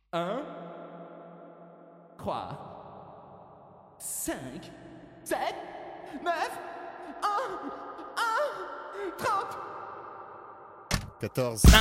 1, 3, 5, 7, 9, 1, 30. 14.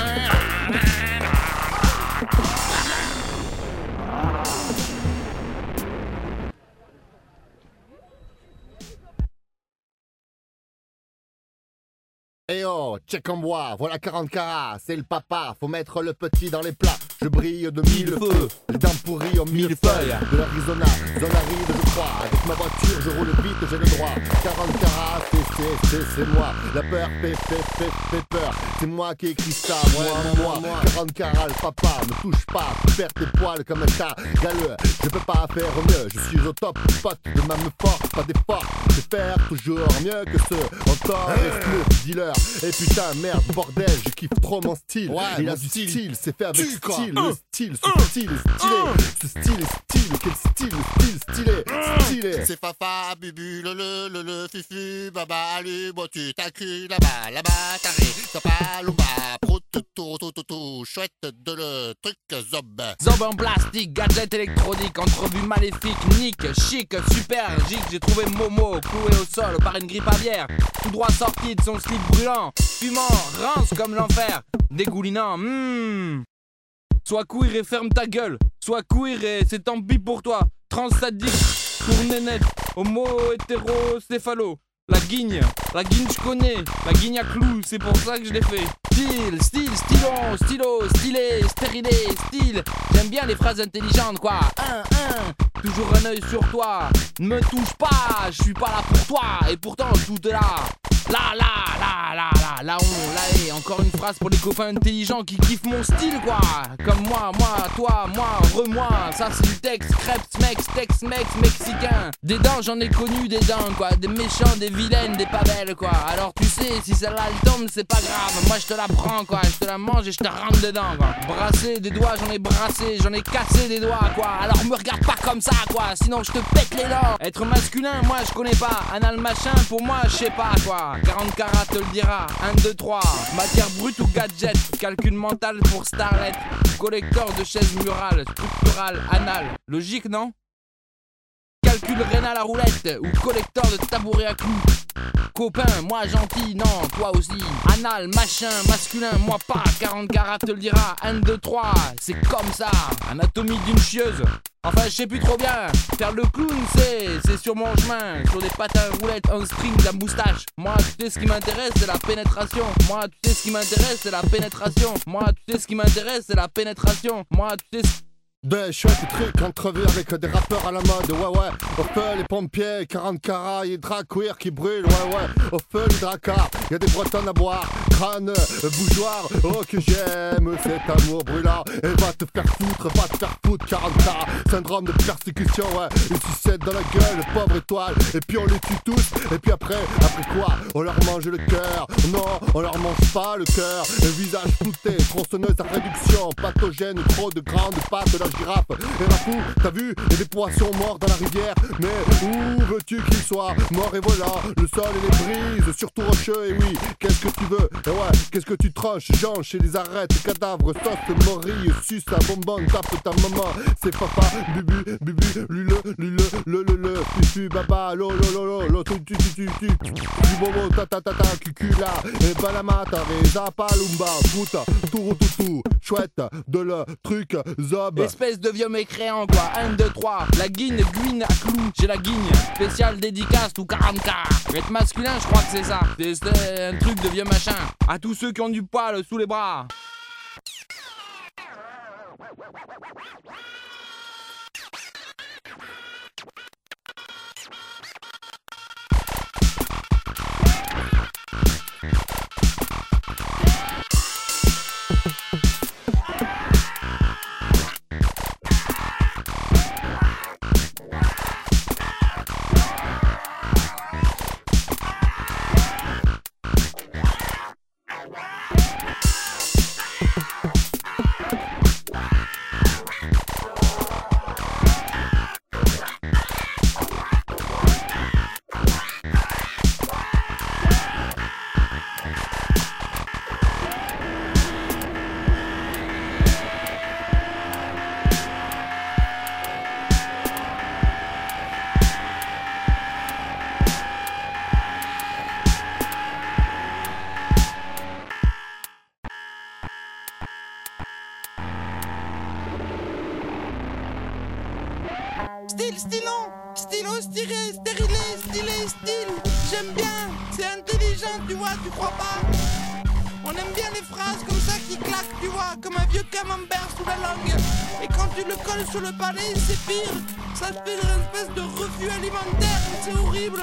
Eh oh, check en bois, voilà 40 carats, c'est le papa, faut mettre le petit dans les plats. Je brille de mille feux, les dents pourries ont mille feuilles. De l'Arizona, zone aride je crois, avec ma voiture je roule vite, j'ai le droit. 40 carats, c'est moi, la peur fait peur. C'est moi qui écris ça, moi. 40 carats, le papa, me touche pas, tu perds tes poils comme un chat galeux. Je peux pas faire mieux, je suis au top, pote de ma me force, pas d'effort. Je vais faire toujours mieux que ceux encore restent dealer. Et putain merde bordel, je kiffe trop mon style. Ouais, il a du style, c'est fait avec style. Le style, ce style est stylé. Ce style est style, quel style, stylé. C'est Fafa, Bubu, le Fufu, Baba, allume, moi tu t'as cru là-bas, carré, Sapa, Lumba, prout, tout, chouette de le truc, zob. Zob en plastique, gadget électronique, entrevue maléfique, nick, chic, super, gic, j'ai trouvé Momo, cloué au sol par une grippe aviaire, tout droit sorti de son slip brûlant, fumant, rance comme l'enfer, dégoulinant, Sois queer et ferme ta gueule, sois queer et c'est tant pis pour toi, transsadique, pour nénette, homo, hétéro, céphalo. La guigne je connais, la guigne à clous, c'est pour ça que je l'ai fait. Style, stylo, stylé, stérilé, style. J'aime bien les phrases intelligentes quoi. Toujours un œil sur toi. Ne me touche pas, je suis pas là pour toi. Et pourtant tout est là. Là, encore une phrase pour les copains intelligents qui kiffent mon style quoi. Comme moi, toi, moi, ça c'est du texte, crêpes, Tex-Mex, mexicain. Des dents, j'en ai connu des dents quoi, des méchants, des vilaines, des pas belles quoi. Alors tu sais, si celle-là elle tombe, c'est pas grave, moi je te la prends quoi, je te la mange et je te rentre dedans quoi. Brasser des doigts, j'en ai brassé, j'en ai cassé des doigts quoi. Alors me regarde pas comme ça quoi, sinon je te pète les dents. Être masculin, moi je connais pas, anal machin, pour moi je sais pas quoi. 40 carats te le dira, 1, 2, 3. Matière brute ou gadget, calcul mental pour starlet. Collecteur de chaises murales, structural, anal. Logique non? Calcul rénal à roulette ou collecteur de tabouret à clous. Copain, moi gentil, non, toi aussi. Anal, machin, masculin, moi pas. 40 carats te le dira, 1, 2, 3. C'est comme ça, anatomie d'une chieuse. Enfin, je sais plus trop bien. Faire le clown, c'est sur mon chemin. Sur des patins à roulettes, un string, de la moustache. Moi, tu sais ce qui m'intéresse, c'est la pénétration. Moi, tu sais ce qui m'intéresse, c'est la pénétration. Moi, tu sais ce qui m'intéresse, c'est la pénétration. Moi, tu sais ce... Des chouettes trucs, entrevues avec des rappeurs à la mode, ouais, au feu les pompiers, 40 carats, y'a des draps queer qui brûlent, ouais, au feu les dracars, y'a des bretonnes à boire, crâne, bougeoir, oh que j'aime cet amour brûlant, et va te faire foutre, 40 carats, syndrome de persécution, ouais, une sucette dans la gueule, pauvre étoile, et puis on les tue tous, et puis après quoi, on leur mange le cœur, non, on leur mange pas le cœur, le visage flouté, tronçonneuse à réduction, pathogène, trop de grandes pattes, la girafe et la fou, t'as vu, y'a des poissons morts dans la rivière, mais où veux-tu qu'ils soient morts et voilà, le sol et les brises, surtout rocheux, et oui, qu'est-ce que tu veux, et ouais, qu'est-ce que tu tranches, jonches et les arêtes, cadavres, sauce, morille, suce, un bonbon, tape ta maman, c'est papa, bubu, le, fufu, baba, lo, tu, du bobo, ta, cucula, et balamata, reza, palumba, puta, tout, chouette, de le truc, zob. Espèce de vieux mécréant quoi, 1, 2, 3. La guine à clous, j'ai la guigne. Spécial dédicace ou 40K. Être masculin, je crois que c'est ça. C'est un truc de vieux machin. À tous ceux qui ont du poil sous les bras. stylo, stérilé, style. J'aime bien, c'est intelligent, tu vois, tu crois pas? On aime bien les phrases comme ça qui claquent, tu vois, comme un vieux camembert sous la langue. Et quand tu le colles sur le palais, c'est pire. Ça te fait une espèce de refus alimentaire, c'est horrible.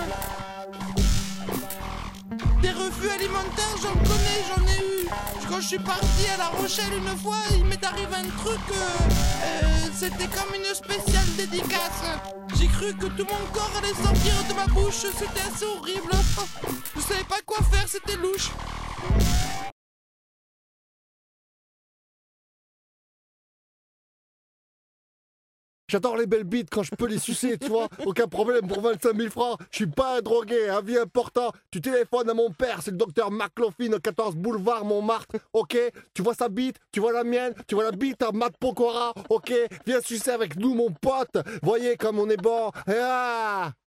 Des refus alimentaires, j'en connais, j'en ai eu. Quand je suis parti à La Rochelle une fois, il m'est arrivé un truc, c'était comme une spéciale dédicace. J'ai cru que tout mon corps allait sortir de ma bouche, c'était assez horrible. Je savais pas quoi faire, c'était louche. J'adore les belles bites quand je peux les sucer, tu vois. Aucun problème pour 25 000 francs. Je suis pas un drogué, avis important. Tu téléphones à mon père, c'est le docteur McLaughlin, 14 boulevard Montmartre. Ok, tu vois sa bite, tu vois la mienne, tu vois la bite à Matt Pokora. Ok, viens sucer avec nous, mon pote. Voyez comme on est bon. Ah